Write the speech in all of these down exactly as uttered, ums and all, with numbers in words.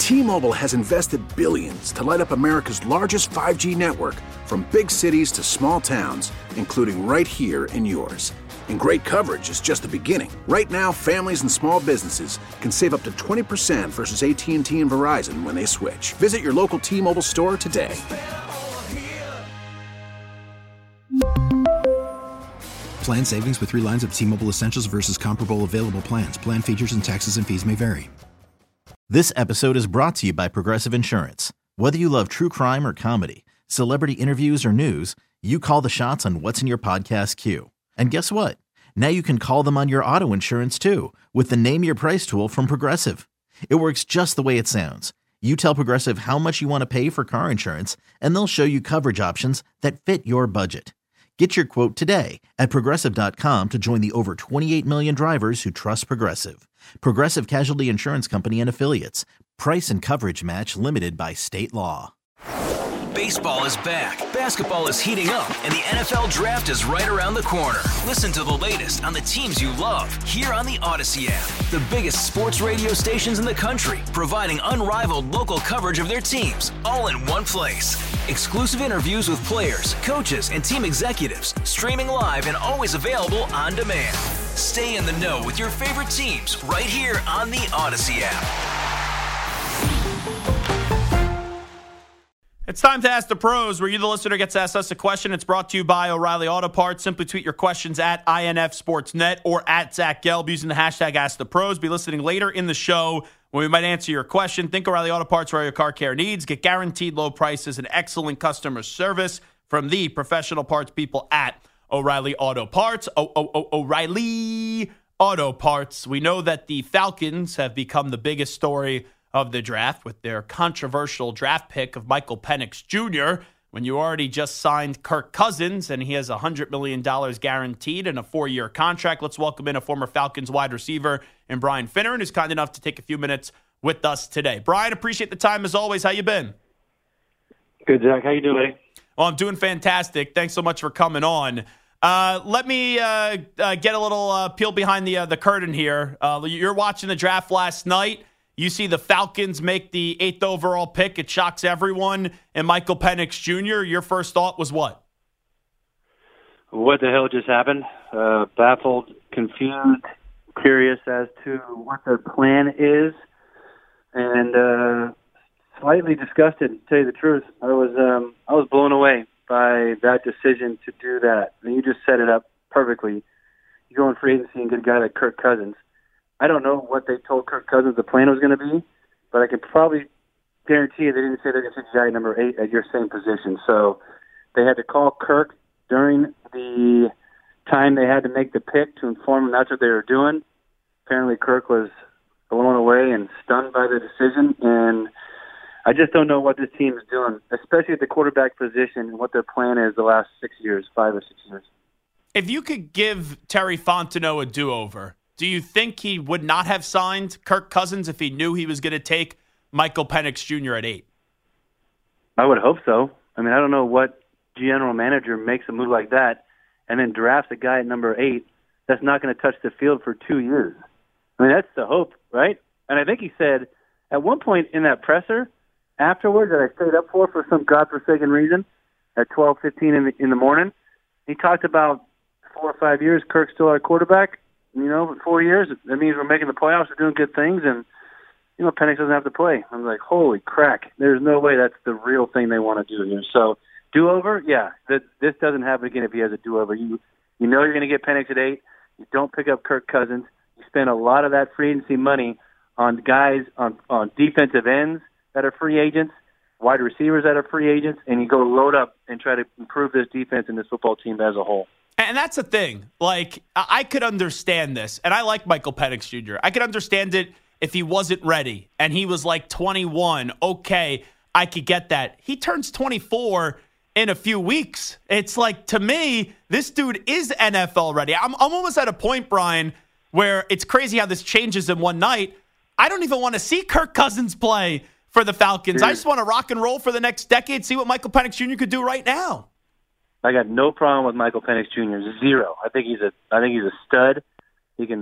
T-Mobile has invested billions to light up America's largest five G network, from big cities to small towns, including right here in yours. And great coverage is just the beginning. Right now, families and small businesses can save up to twenty percent versus A T and T and Verizon when they switch. Visit your local T-Mobile store today. Plan savings with three lines of T-Mobile Essentials versus comparable available plans. Plan features and taxes and fees may vary. This episode is brought to you by Progressive Insurance. Whether you love true crime or comedy, celebrity interviews or news, you call the shots on what's in your podcast queue. And guess what? Now you can call them on your auto insurance too with the Name Your Price tool from Progressive. It works just the way it sounds. You tell Progressive how much you want to pay for car insurance, and they'll show you coverage options that fit your budget. Get your quote today at Progressive dot com to join the over twenty-eight million drivers who trust Progressive. Progressive Casualty Insurance Company and Affiliates. Price and coverage match limited by state law. Baseball is back, basketball is heating up, and the N F L Draft is right around the corner. Listen to the latest on the teams you love here on the Odyssey app. The biggest sports radio stations in the country, providing unrivaled local coverage of their teams, all in one place. Exclusive interviews with players, coaches, and team executives, streaming live and always available on demand. Stay in the know with your favorite teams right here on the Odyssey app. It's time to Ask the Pros, where you, the listener, gets to ask us a question. It's brought to you by O'Reilly Auto Parts. Simply tweet your questions at I N F Sportsnet or at Zach Gelb using the hashtag Ask the Pros. Be listening later in the show when we might answer your question. Think O'Reilly Auto Parts for all your car care needs. Get guaranteed low prices and excellent customer service from the professional parts people at O'Reilly Auto Parts. O- o- o- O'Reilly Auto Parts. We know that the Falcons have become the biggest story of the draft with their controversial draft pick of Michael Penix Junior When you already just signed Kirk Cousins and he has one hundred million dollars guaranteed in a four-year contract. Let's welcome in a former Falcons wide receiver and Brian Finneran, who's kind enough to take a few minutes with us today. Brian, appreciate the time as always. How you been? Good, Zach. How you doing? Well, I'm doing fantastic. Thanks so much for coming on. Uh, let me uh, uh, get a little uh, peel behind the uh, the curtain here. Uh, you're watching the draft last night. You see the Falcons make the eighth overall pick. It shocks everyone. And Michael Penix Junior, your first thought was what? What the hell just happened? Uh, baffled, confused, curious as to what their plan is, and uh, slightly disgusted, to tell you the truth. I was um, I was blown away by that decision to do that. And you just set it up perfectly. You go in free agency and get a guy like Kirk Cousins. I don't know what they told Kirk Cousins the plan was going to be, but I can probably guarantee you they didn't say they're going to take guy number eight at your same position. So they had to call Kirk during the time they had to make the pick to inform him that's what they were doing. Apparently Kirk was blown away and stunned by the decision, and I just don't know what this team is doing, especially at the quarterback position and what their plan is the last six years, five or six years. If you could give Terry Fontenot a do-over, do you think he would not have signed Kirk Cousins if he knew he was going to take Michael Penix Junior at eight? I would hope so. I mean, I don't know what general manager makes a move like that and then drafts a guy at number eight that's not going to touch the field for two years. I mean, that's the hope, right? And I think he said at one point in that presser afterwards that I stayed up for for some godforsaken reason at twelve fifteen in the, in the morning, he talked about four or five years, Kirk's still our quarterback. You know, four years, that means we're making the playoffs, we're doing good things, and, you know, Penix doesn't have to play. I'm like, holy crack. There's no way that's the real thing they want to do here. So, do-over, yeah, that, this doesn't happen again if he has a do-over. You you know you're going to get Penix at eight. You don't pick up Kirk Cousins. You spend a lot of that free agency money on guys, on, on defensive ends that are free agents, wide receivers that are free agents, and you go load up and try to improve this defense and this football team as a whole. And that's the thing. Like, I could understand this, and I like Michael Penix Junior I could understand it if he wasn't ready and he was like twenty-one. Okay, I could get that. He turns twenty-four in a few weeks. It's like, to me, this dude is N F L ready. I'm, I'm almost at a point, Brian, where it's crazy how this changes in one night. I don't even want to see Kirk Cousins play for the Falcons. I just want to rock and roll for the next decade, see what Michael Penix Junior could do right now. I got no problem with Michael Penix Junior Zero. I think he's a I think he's a stud. He can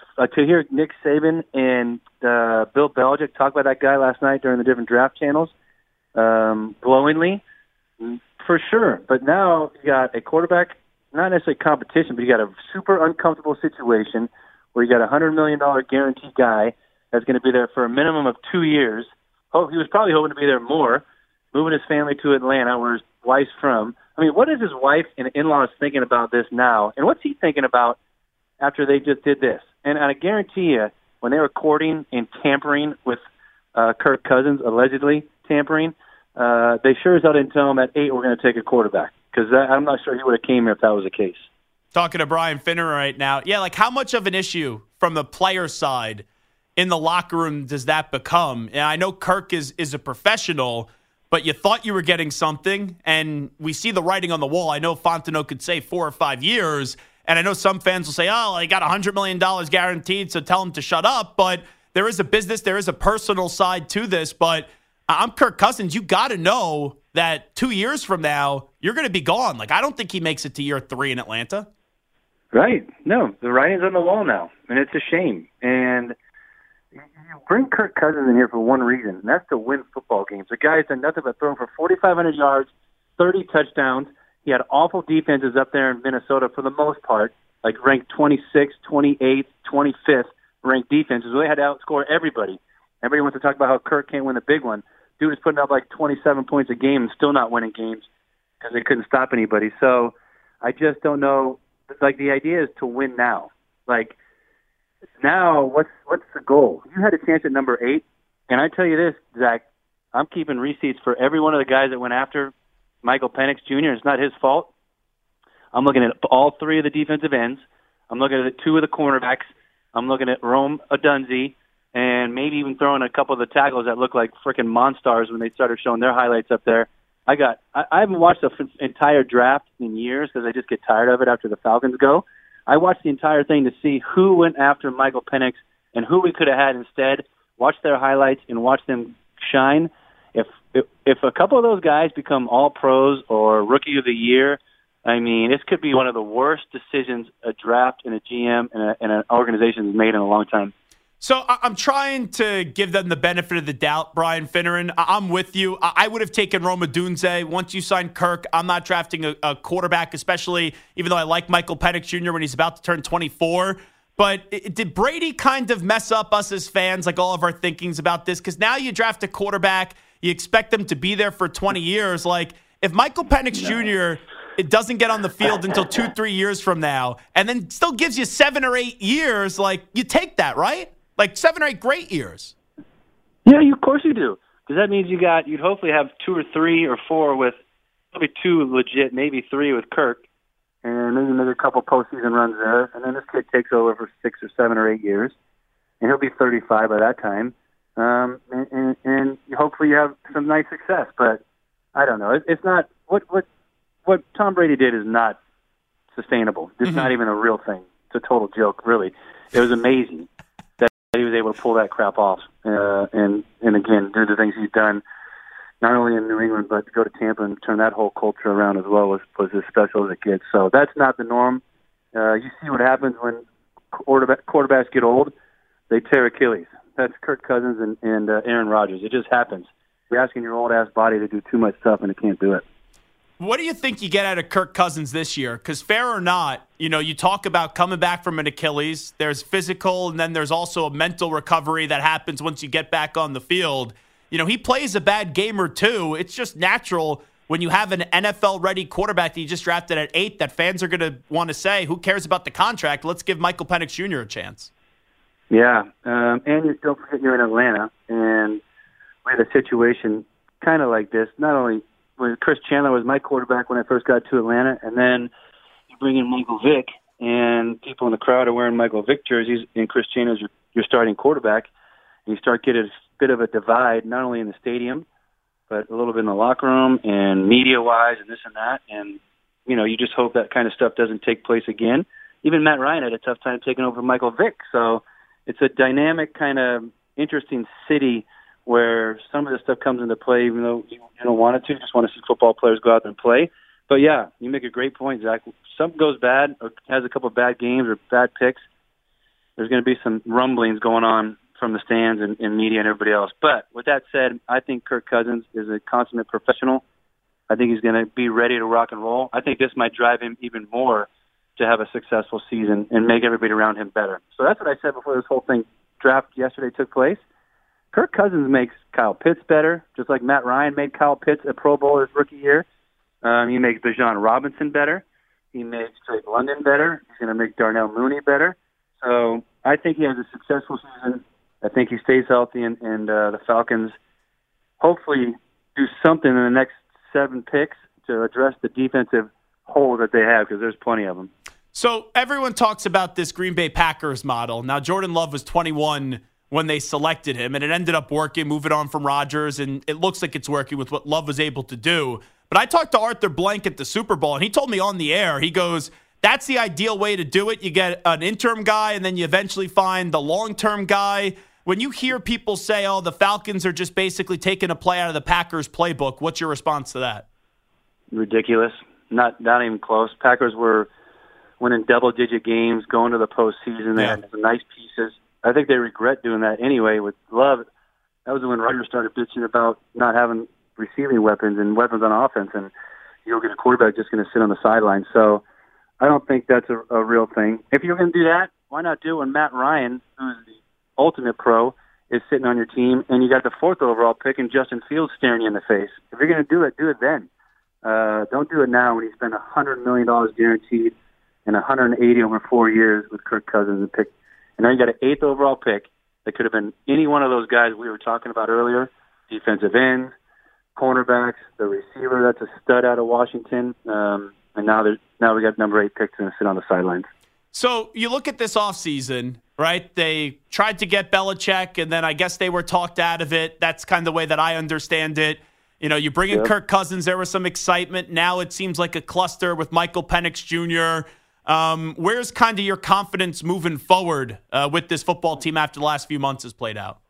uh, to hear Nick Saban and uh, Bill Belichick talk about that guy last night during the different draft channels, um, glowingly, for sure. But now you got a quarterback, not necessarily competition, but you got a super uncomfortable situation where you got a hundred million dollar guaranteed guy that's going to be there for a minimum of two years. Oh, he was probably hoping to be there more, moving his family to Atlanta, where his wife's from. I mean, what is his wife and in-laws thinking about this now? And what's he thinking about after they just did this? And I guarantee you, when they were courting and tampering with uh, Kirk Cousins, allegedly tampering, uh, they sure as hell didn't tell him at eight we're going to take a quarterback, because I'm not sure he would have came here if that was the case. Talking to Brian Finner right now. Yeah, like how much of an issue from the player side in the locker room does that become? And I know Kirk is is a professional, but you thought you were getting something, and we see the writing on the wall. I know Fontenot could say four or five years, and I know some fans will say, oh, he got one hundred million dollars guaranteed, so tell him to shut up. But there is a business, there is a personal side to this. But I'm Kirk Cousins. You got to know that two years from now, you're going to be gone. Like, I don't think he makes it to year three in Atlanta. Right. No, the writing's on the wall now, and it's a shame. And you bring Kirk Cousins in here for one reason, and that's to win football games. The guy's done nothing but thrown for forty-five hundred yards, thirty touchdowns. He had awful defenses up there in Minnesota for the most part, like ranked twenty-sixth, twenty-eighth, twenty-fifth ranked defenses. They had to outscore everybody. Everybody wants to talk about how Kirk can't win the big one. Dude is putting up like twenty-seven points a game and still not winning games because they couldn't stop anybody. So I just don't know. Like, the idea is to win now. Like, now, what's what's the goal? You had a chance at number eight, and I tell you this, Zach, I'm keeping receipts for every one of the guys that went after Michael Penix Junior It's not his fault. I'm looking at all three of the defensive ends. I'm looking at two of the cornerbacks. I'm looking at Rome Odunze, and maybe even throwing a couple of the tackles that look like freaking monsters when they started showing their highlights up there. I got. I, I haven't watched the f- entire draft in years because I just get tired of it after the Falcons go. I watched the entire thing to see who went after Michael Penix and who we could have had instead. Watch their highlights and watch them shine. If, if if a couple of those guys become all pros or rookie of the year, I mean, this could be one of the worst decisions a draft and a G M and, a, and an organization has made in a long time. So I'm trying to give them the benefit of the doubt, Brian Finneran. I'm with you. I would have taken Rome Odunze. Once you sign Kirk, I'm not drafting a, a quarterback, especially even though I like Michael Penix Junior when he's about to turn twenty-four. But it, did Brady kind of mess up us as fans, like all of our thinkings about this? Because now you draft a quarterback, you expect them to be there for twenty years. Like, if Michael Penix no. Junior it doesn't get on the field until two, three years from now, and then still gives you seven or eight years, like, you take that, right? Like seven or eight great years. Yeah, you, of course you do. Because that means you got, you'd hopefully have two or three or four with, probably two legit, maybe three with Kirk, and maybe another couple postseason runs there. And then this kid takes over for six or seven or eight years, and he'll be thirty-five by that time. Um, and, and, and hopefully you have some nice success. But I don't know. It, it's not, what, what, what Tom Brady did is not sustainable. It's mm-hmm. not even a real thing. It's a total joke, really. It was amazing he was able to pull that crap off, uh, and and again do the things he's done, not only in New England but to go to Tampa and turn that whole culture around as well was was as special as it gets. So that's not the norm. Uh, you see what happens when quarterback, quarterbacks get old; they tear Achilles. That's Kirk Cousins and, and uh, Aaron Rodgers. It just happens. You're asking your old ass body to do too much stuff, and it can't do it. What do you think you get out of Kirk Cousins this year? Because fair or not, you know, you talk about coming back from an Achilles. There's physical, and then there's also a mental recovery that happens once you get back on the field. You know, he plays a bad game or two. It's just natural when you have an N F L-ready quarterback that you just drafted at eight that fans are going to want to say, who cares about the contract? Let's give Michael Penix Junior a chance. Yeah, um, and you don't forget you're in Atlanta, and we had a situation kind of like this, not only – when Chris Chandler was my quarterback when I first got to Atlanta, and then you bring in Michael Vick, and people in the crowd are wearing Michael Vick jerseys, and Chris Chandler's your, your starting quarterback, and you start getting a bit of a divide, not only in the stadium, but a little bit in the locker room, and media-wise, and this and that, and, you know, you just hope that kind of stuff doesn't take place again. Even Matt Ryan had a tough time taking over Michael Vick, so it's a dynamic kind of interesting city where some of this stuff comes into play, even though you don't want it to. You just want to see football players go out there and play. But, yeah, you make a great point, Zach. Something goes bad or has a couple of bad games or bad picks, there's going to be some rumblings going on from the stands and, and media and everybody else. But with that said, I think Kirk Cousins is a consummate professional. I think he's going to be ready to rock and roll. I think this might drive him even more to have a successful season and make everybody around him better. So that's what I said before this whole thing draft yesterday took place. Kirk Cousins makes Kyle Pitts better, just like Matt Ryan made Kyle Pitts a Pro Bowler his rookie year. Um, he makes Bijan Robinson better. He makes Drake London better. He's going to make Darnell Mooney better. So I think he has a successful season. I think he stays healthy, and, and uh, the Falcons hopefully do something in the next seven picks to address the defensive hole that they have, because there's plenty of them. So everyone talks about this Green Bay Packers model. Now, Jordan Love was twenty-one when they selected him, and it ended up working, moving on from Rodgers, and it looks like it's working with what Love was able to do. But I talked to Arthur Blank at the Super Bowl, and he told me on the air, he goes, that's the ideal way to do it. You get an interim guy, and then you eventually find the long-term guy. When you hear people say, oh, the Falcons are just basically taking a play out of the Packers playbook, what's your response to that? Ridiculous. Not not even close. Packers were winning double-digit games, going to the postseason. They yeah. had some nice pieces. I think they regret doing that anyway with Love. That was when Rodgers started bitching about not having receiving weapons and weapons on offense, and you don't get a quarterback just going to sit on the sideline. So I don't think that's a, a real thing. If you're going to do that, why not do it when Matt Ryan, who's the ultimate pro, is sitting on your team, and you got the fourth overall pick and Justin Fields staring you in the face? If you're going to do it, do it then. Uh, don't do it now when you spend one hundred million dollars guaranteed and one hundred eighty over four years with Kirk Cousins and pick. And now you got an eighth overall pick that could have been any one of those guys we were talking about earlier, defensive ends, cornerbacks, the receiver that's a stud out of Washington, um, and now there's now we got number eight pick to sit on the sidelines. So you look at this offseason, right? They tried to get Belichick, and then I guess they were talked out of it. That's kind of the way that I understand it. You know, you bring in yep. Kirk Cousins, there was some excitement. Now it seems like a cluster with Michael Penix Junior Um, where's kind of your confidence moving forward uh, with this football team after the last few months has played out?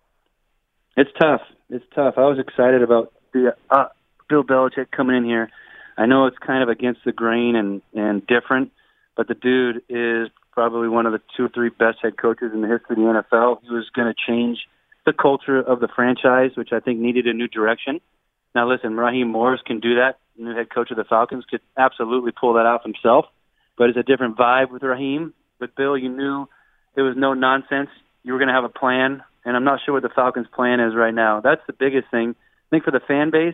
It's tough. It's tough. I was excited about the uh, Bill Belichick coming in here. I know it's kind of against the grain and, and different, but the dude is probably one of the two or three best head coaches in the history of the N F L. He was going to change the culture of the franchise, which I think needed a new direction. Now, listen, Raheem Morris can do that. The new head coach of the Falcons could absolutely pull that off himself. But it's a different vibe with Raheem. With Bill, you knew it was no nonsense. You were going to have a plan, and I'm not sure what the Falcons' plan is right now. That's the biggest thing. I think for the fan base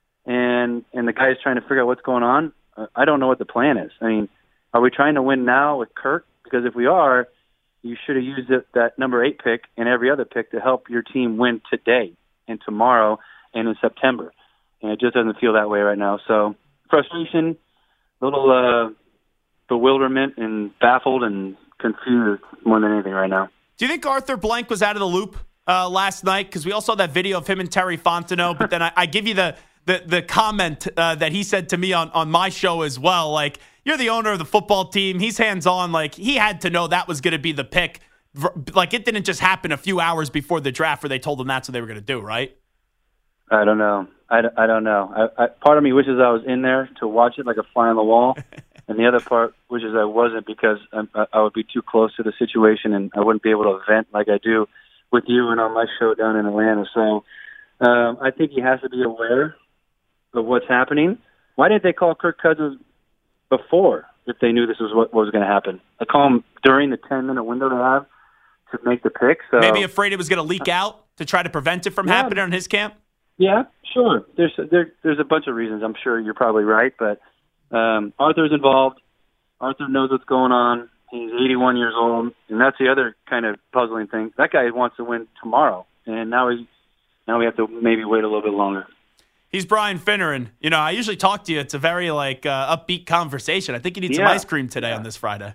and and the guys trying to figure out what's going on, uh, I don't know what the plan is. I mean, are we trying to win now with Kirk? Because if we are, you should have used it, that number eight pick and every other pick to help your team win today and tomorrow and in September. And it just doesn't feel that way right now. So frustration, a little uh, bewilderment, and baffled and confused more than anything right now. Do you think Arthur Blank was out of the loop uh, last night? Because we all saw that video of him and Terry Fontenot, but then I, I give you the the, the comment uh, that he said to me on, on my show as well. Like, you're the owner of the football team. He's hands-on. Like, he had to know that was going to be the pick. Like, it didn't just happen a few hours before the draft where they told him that's what they were going to do, right? I don't know. I, I don't know. I, I, part of me wishes I was in there to watch it like a fly on the wall, and the other part wishes I wasn't, because I, I would be too close to the situation and I wouldn't be able to vent like I do with you and on my show down in Atlanta. So um, I think he has to be aware of what's happening. Why didn't they call Kirk Cousins before if they knew this was what was going to happen? They call him during the ten-minute window they have to make the pick. So maybe afraid it was going to leak out to try to prevent it from yeah. happening on his camp? Yeah, sure. There's there, there's a bunch of reasons. I'm sure you're probably right, but um, Arthur's involved. Arthur knows what's going on. He's eighty-one years old, and that's the other kind of puzzling thing. That guy wants to win tomorrow, and now he now we have to maybe wait a little bit longer. He's Brian Finneran. You know, I usually talk to you. It's a very like uh, upbeat conversation. I think you need some yeah. ice cream today yeah. on this Friday.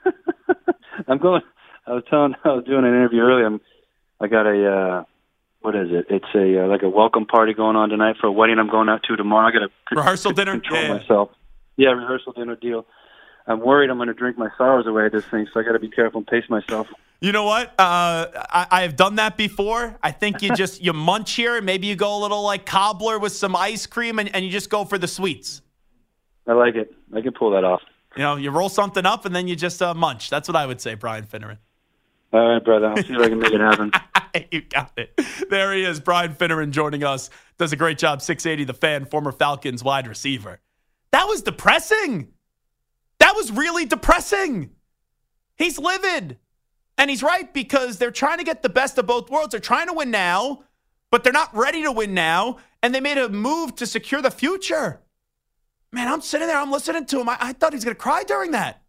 I'm going. I was telling. I was doing an interview earlier. I'm, I got a. Uh, What is it? It's a uh, like a welcome party going on tonight for a wedding I'm going out to tomorrow. I got to rehearsal dinner. Control yeah. myself. Yeah, rehearsal dinner deal. I'm worried I'm going to drink my sorrows away at this thing, so I got to be careful and pace myself. You know what? Uh, I, I have done that before. I think you just you munch here, maybe you go a little like cobbler with some ice cream, and, and you just go for the sweets. I like it. I can pull that off. You know, you roll something up and then you just uh, munch. That's what I would say, Brian Finneran. All right, brother. I'll see if I can make it happen. You got it. There he is, Brian Finneran joining us. Does a great job, six eighty The Fan, former Falcons wide receiver. That was depressing. That was really depressing. He's livid. And he's right, because they're trying to get the best of both worlds. They're trying to win now, but they're not ready to win now. And they made a move to secure the future. Man, I'm sitting there. I'm listening to him. I, I thought he was going to cry during that.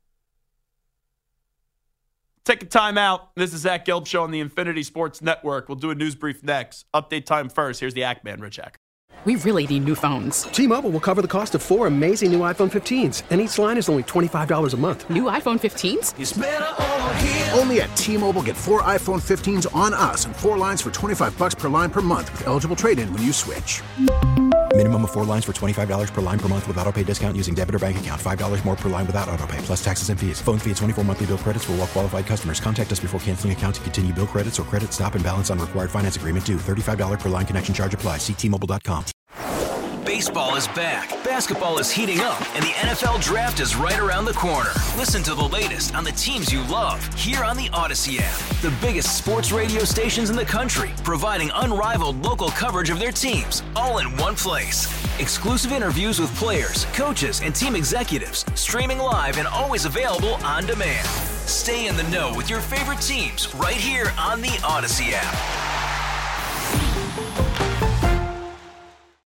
Take a time out. This is Zach Gelb Show on the Infinity Sports Network. We'll do a news brief next. Update time first. Here's the Act Man, Rich Ack. We really need new phones. T-Mobile will cover the cost of four amazing new iPhone fifteens, and each line is only twenty-five dollars a month. New iPhone fifteens? It's better over here. Only at T-Mobile, get four iPhone fifteens on us and four lines for twenty-five bucks per line per month with eligible trade-in when you switch. Minimum of four lines for twenty-five dollars per line per month with autopay discount using debit or bank account. five dollars more per line without autopay, plus taxes and fees. Phone fee at twenty-four monthly bill credits for well-qualified customers. Contact us before canceling account to continue bill credits or credit stop and balance on required finance agreement due. thirty-five dollars per line connection charge applies. See T Mobile dot com. Baseball is back, basketball is heating up, and the N F L Draft is right around the corner. Listen to the latest on the teams you love here on the Odyssey app. The biggest sports radio stations in the country, providing unrivaled local coverage of their teams, all in one place. Exclusive interviews with players, coaches, and team executives, streaming live and always available on demand. Stay in the know with your favorite teams right here on the Odyssey app.